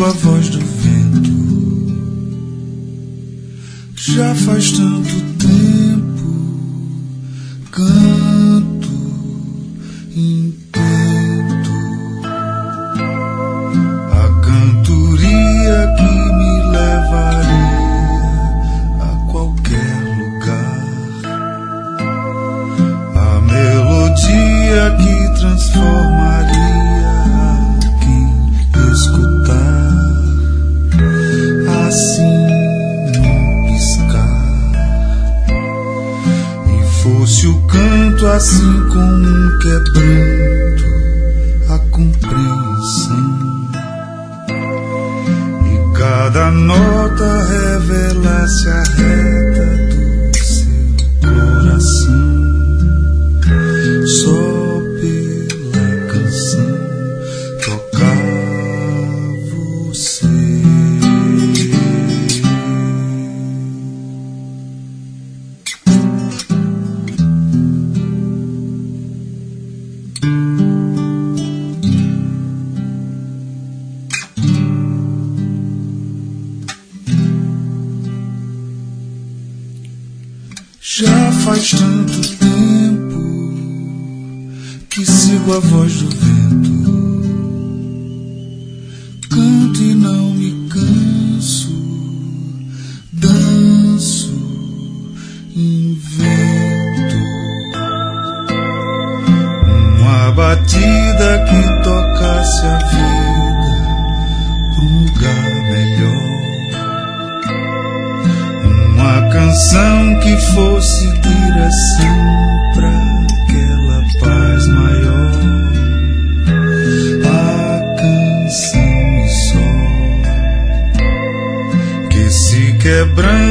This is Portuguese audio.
sigo a voz do vento. Já faz tanto tempo, canto, intento a cantoria que me levaria a qualquer lugar, a melodia que transformaria quem escutar, assim num piscar. E fosse o canto assim como um quebranto, a compreensão, e cada nota revelasse a reta do seu coração. Só pela canção tocar você. Já faz tanto tempo que sigo a voz do vento. Canto e não me canso, danço, invento uma batida que tocasse a vida pra um lugar melhor. Uma canção que fosse direção pra aquela paz maior. A canção e só que se quebrando